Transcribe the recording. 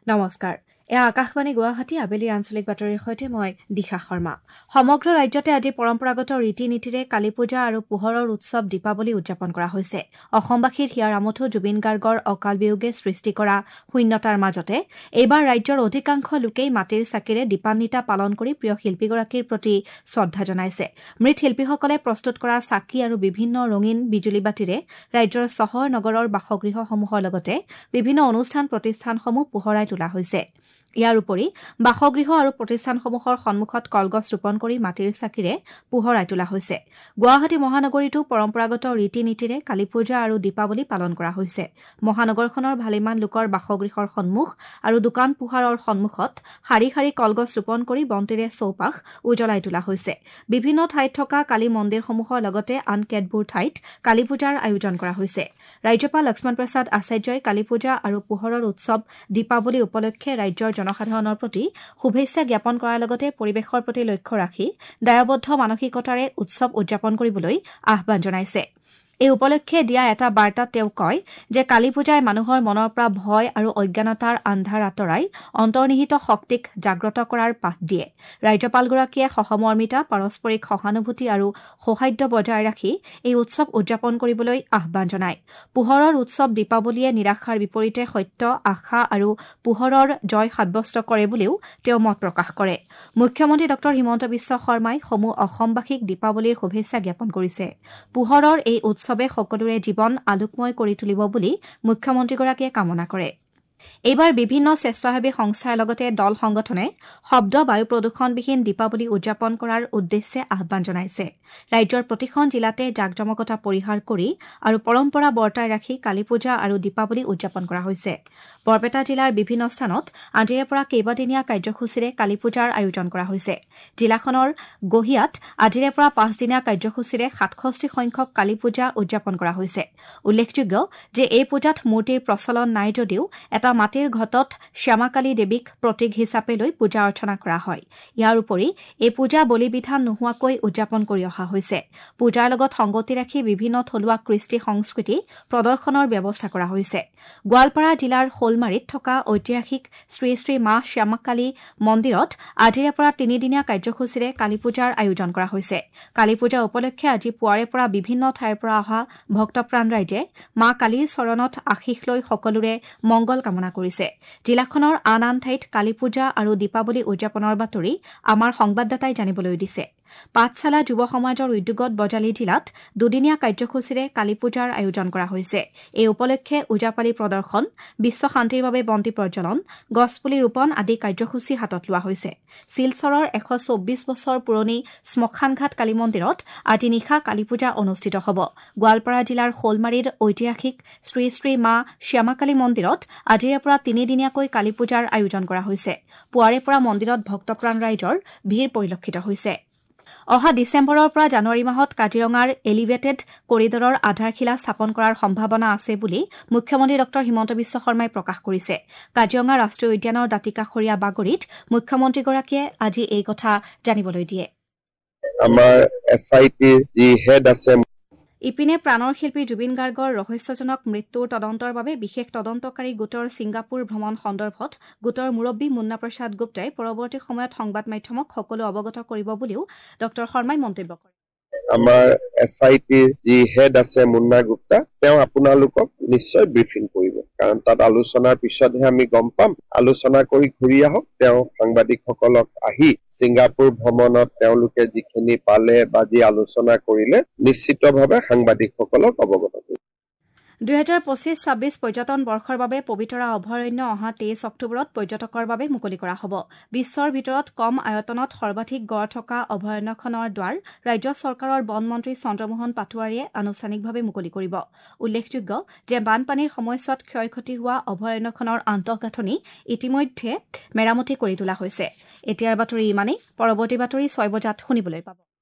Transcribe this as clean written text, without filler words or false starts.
নমস্কাৰ এয়া আকাশবাণী গুৱাহাটী আবেলিৰ আঞ্চলিক বাতৰিৰ সৈতে মই দিশা শৰ্মা সমগ্ৰ ৰাজ্যতে আজি পৰম্পৰাগত ৰীতি-নীতিৰে কালী পূজা আৰু পোহৰৰ উৎসৱ দীপাৱলী উদযাপন কৰা হৈছে অসমবাসীৰ হিয়াৰ আমঠু জুবিন গাৰ্গৰ অকাল বিয়োগে সৃষ্টি কৰা শূন্যতাৰ মাজতে এইবাৰ ৰাজ্যৰ অধিকাংশ লোকেই মাটিৰ চাকিৰে দীপান্বিতা পালন কৰি প্ৰিয় শিল্পীগৰাকীৰ প্ৰতি শ্ৰদ্ধা জনাইছে মৃত শিল্পীসকলে প্ৰস্তুত কৰা চাকি আৰু বিভিন্ন ৰঙীন বিজুলী বাতিৰে ৰাজ্যৰ চহৰ নগৰৰ বাসগৃহসমূহৰ লগতে বিভিন্ন অনুষ্ঠান প্ৰতিষ্ঠানসমূহ পোহৰাই তোলা হৈছে ইয়াৰ উপৰি বাসগৃহ আৰু প্ৰতিষ্ঠানসমূহৰ সন্মুখত কলগছ ৰোপণ কৰি মাটিৰ চাকিৰে পোহৰাই তোলা হৈছে গুৱাহাটী মহানগৰীতো পৰম্পৰাগত ৰীতি-নীতিৰে কালী পূজা আৰু দীপাৱলী পালন কৰা হৈছে মহানগৰখনৰ ভালেমান লোকৰ বাসগৃহৰ সন্মুখ আৰু দোকান পোহাৰৰ সন্মুখত শাৰী শাৰী কলগছ ৰোপণ কৰি বন্তিৰে চৌপাশ উজ্বলাই তোলা হৈছে বিভিন্ন ঠাইত থকা কালী মন্দিৰসমূহৰ লগতে আন কেতবোৰ ঠাইত কালী পূজাৰ আয়োজন কৰা হৈছে ৰাজ্যপাল লক্ষ্মণ প্ৰসাদ আচাৰ্যই কালী পূজা আৰু পোহৰৰ উৎসৱ দীপাৱলী উপলক্ষে ৰাজ্যৰ জনসাধাৰণৰ প্ৰতি শুভেচ্ছা জ্ঞাপন কৰাৰ লগতে পৰিৱেশৰ প্ৰতি লক্ষ্য ৰাখি দায়বদ্ধ মানসিকতাৰে উৎসৱ উদযাপন কৰিবলৈ আহ্বান জনাইছে এই উপলক্ষে দিয়া এটা বাৰ্তাত তেওঁ কয় যে কালী পূজাই মানুহৰ মনৰ পৰা ভয় আৰু অজ্ঞানতাৰ আন্ধাৰ আঁতৰাই অন্তৰ্নিহিত শক্তিক জাগ্ৰত কৰাৰ পাঠ দিয়ে ৰাজ্যপালগৰাকীয়ে সহমৰ্মিতা পাৰস্পৰিক সহানুভূতি আৰু সৌহাৰ্দ্য বজাই ৰাখি এই উৎসৱ উদযাপন কৰিবলৈ আহ্বান জনায় পোহৰৰ উৎসৱ দীপাৱলীয়ে নিৰাশাৰ বিপৰীতে সত্য আশা আৰু পোহৰৰ জয় সাব্যস্ত কৰে বুলিও তেওঁ মত প্ৰকাশ কৰে মুখ্যমন্ত্ৰী ডক্টৰ হিমন্ত বিশ্ব শৰ্মাই সমূহ অসমবাসীক দীপাৱলীৰ শুভেচ্ছা জ্ঞাপন কৰিছে পোহৰৰ এই উৎসৱে সকলোৰে জীৱন আলোকময় কৰি তুলিব বুলি মুখ্যমন্ত্ৰীগৰাকীয়ে কামনা কৰে এইবাৰ বিভিন্ন স্বেচ্ছাসেৱী সংস্থাৰ লগতে দল সংগঠনে শব্দ বায়ু প্ৰদূষণবিহীন দীপাৱলী উদযাপন কৰাৰ উদ্দেশ্যে আহ্বান জনাইছে ৰাজ্যৰ প্ৰতিখন জিলাতে জাকজমকতা পৰিহাৰ কৰি আৰু পৰম্পৰা বৰ্তাই ৰাখি কালী পূজা আৰু দীপাৱলী উদযাপন কৰা হৈছে বৰপেটা জিলাৰ বিভিন্ন স্থানত আজিৰে পৰা কেইবাদিনীয়া কাৰ্যসূচীৰে কালী পূজাৰ আয়োজন কৰা হৈছে জিলাখনৰ গহিয়াত আজিৰে পৰা 5 দিনীয়া কাৰ্যসূচীৰে 67 সংখ্যক কালী পূজা উদযাপন কৰা হৈছে উল্লেখযোগ্য যে এই পূজাত মূৰ্তিৰ প্ৰচলন নাই যদিও এটা মাটিৰ ঘটত শ্যামাকালী দেৱীক প্ৰতীক হিচাপে লৈ পূজা অৰ্চনা কৰা হয় ইয়াৰ উপৰি এই পূজা বলি বিধান নোহোৱাকৈ উদযাপন কৰি অহা হৈছে পূজাৰ লগত সংগতি ৰাখি বিভিন্ন থলুৱা কৃষ্টি সংস্কৃতি প্ৰদৰ্শনৰ ব্যৱস্থা কৰা হৈছে গোৱালপাৰা জিলাৰ শোলমাৰীত থকা ঐতিহাসিক শ্ৰী শ্ৰী মা শ্যামাকালী মন্দিৰত আজিৰে পৰা 3 দিনীয়া কাৰ্যসূচীৰে কালী পূজাৰ আয়োজন কৰা হৈছে কালী পূজা উপলক্ষে আজি পুৱাৰে পৰা বিভিন্ন ঠাইৰ পৰা অহা ভক্তপ্ৰাণ ৰাইজে মা কালীৰ চৰণত আশীষ লৈ সকলোৰে মংগল কামনা কৰিছে জিলাখনৰ আন আন ঠাইত কালী পূজা আৰু দীপাৱলী উদযাপনৰ বাতৰি আমাৰ সংবাদদাতাই জানিবলৈ দিছে পাঠশালা যুৱ সমাজৰ উদ্যোগত বজালী জিলাত দুদিনীয়া কাৰ্যসূচীৰে কালী পূজাৰ আয়োজন কৰা হৈছে এই উপলক্ষে ওজাপালি প্ৰদৰ্শন বিশ্ব শান্তিৰ বাবে বন্তি প্ৰজ্বলন গছপুলি ৰোপণ আদি কাৰ্যসূচী হাতত লোৱা হৈছে শিলচৰৰ 124 বছৰ পুৰণি শ্মশানঘাট কালী মন্দিৰত আজি নিশা কালী পূজা অনুষ্ঠিত হ'ব গোৱালপাৰা জিলাৰ শোলমাৰীৰ ঐতিহাসিক শ্ৰী শ্ৰী মা শ্যামাকালী মন্দিৰত আজিৰে পৰা 3 দিনীয়াকৈ কালী পূজাৰ আয়োজন কৰা হৈছে পুৱাৰে পৰা মন্দিৰত ভক্তপ্ৰাণ ৰাইজৰ ভিৰ পৰিলক্ষিত হৈছে অহা ডিচেম্বৰৰ পৰা জানুৱাৰী মাহত কাজিৰঙাৰ এলিভেটেড কৰিডৰৰ আধাৰশিলা স্থাপন কৰাৰ সম্ভাৱনা আছে বুলি মুখ্যমন্ত্ৰী ডক্টৰ হিমন্ত বিশ্ব শৰ্মাই প্ৰকাশ কৰিছে কাজিৰঙা ৰাষ্ট্ৰীয় উদ্যানৰ দাঁতিকাষৰীয়া বাগৰিত মুখ্যমন্ত্ৰীগৰাকীয়ে আজি এই কথা জানিবলৈ দিয়ে আমাৰ এছআইটিৰ যি হেড আছে ইপিনে প্ৰাণৰ শিল্পী জুবিন গাৰ্গৰ ৰহস্যজনক মৃত্যুৰ তদন্তৰ বাবে বিশেষ তদন্তকাৰী গোটৰ ছিংগাপুৰ ভ্ৰমণ সন্দৰ্ভত গোটৰ মুৰব্বী মুন্না প্ৰসাদ গুপ্তাই পৰৱৰ্তী সময়ত সংবাদ মাধ্যমক সকলো অৱগত কৰিব বুলিও ডক্টৰ শৰ্মাই মন্তব্য কৰে আমাৰ এছআইটিৰ যি হেড আছে মুন্না গুপ্তা তেওঁ আপোনালোকক নিশ্চয় ব্ৰিফিং কৰিব কাৰণ তাত আলোচনাৰ পিছতহে আমি গম পাম আলোচনা কৰি ঘূৰি আহক তেওঁ সাংবাদিকসকলক আহি ছিংগাপুৰ ভ্ৰমণত তেওঁলোকে যিখিনি পালে বা যি আলোচনা কৰিলে নিশ্চিতভাৱে সাংবাদিকসকলক অৱগত কৰিব 2025-26 পৰ্যটন বৰ্ষৰ বাবে পবিতৰা অভয়াৰণ্য অহা 23 অক্টোবৰত পৰ্যটকৰ বাবে মুকলি কৰা হ'ব বিশ্বৰ ভিতৰত কম আয়তনত সৰ্বাধিক গড় থকা অভয়াৰণ্যখনৰ দ্বাৰ ৰাজ্য চৰকাৰৰ বন মন্ত্ৰী চন্দ্ৰমোহন পাটোৱাৰীয়ে আনুষ্ঠানিকভাৱে মুকলি কৰিব উল্লেখযোগ্য যে বানপানীৰ সময়ছোৱাত ক্ষয়ক্ষতি হোৱা অভয়াৰণ্যখনৰ আন্তঃগাঁথনি ইতিমধ্যে মেৰামতি কৰি তোলা হৈছে এতিয়াৰ বাতৰি ইমানেই পৰৱৰ্তী বাতৰি 6 বজাত শুনিবলৈ পাব